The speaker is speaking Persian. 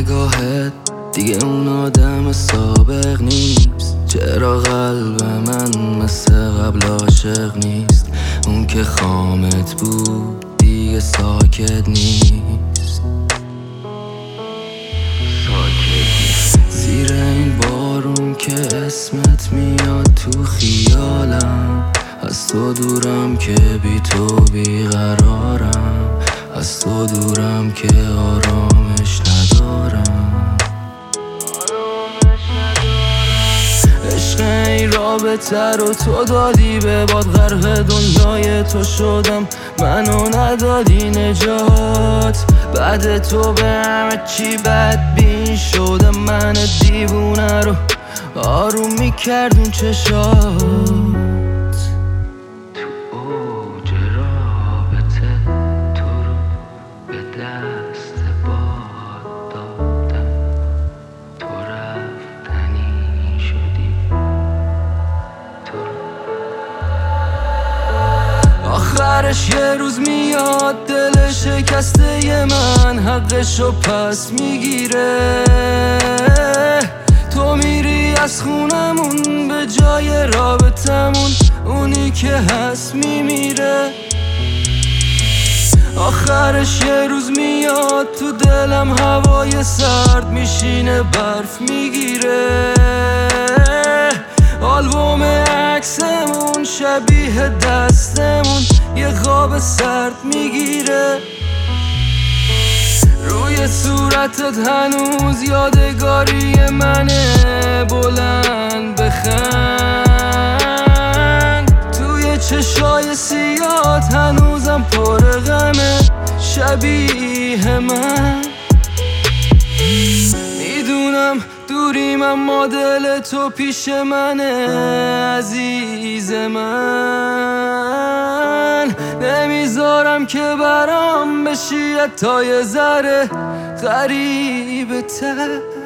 نگاهت دیگه اون آدم سابق نیست. چرا قلب من مثل قبل عاشق نیست؟ اون که خامت بود دیگه ساکت نیست. زیر این بارون که اسمت میاد تو خیالم، از تو دورم که بی تو بیقرارم، از تو دورم که آرامش ندارم. عشق این رابطه رو تو دادی به باد، غرق دنیای تو شدم منو ندادی نجات. بعد تو به همه چی بدبین شدم، من دیوونه رو آروم میکردون چشات. آخرش یه روز میاد دل شکسته من حقشو پس میگیره. تو میری از خونمون به جای رابطمون، اونی که هست میمیره. آخرش یه روز میاد تو دلم هوای سرد میشینه برف میگیره. آلبوم عکسمون شبیه دستمون یه خواب سرد میگیره. روی صورتت هنوز یادگاری منه، بلند بخند. توی چشای سیات هنوزم پر غمه، شبیه من. میدونم دوریم اما دل تو پیش منه عزیز من. نمیذارم که برام بشی حتی یه ذره غریبه تر.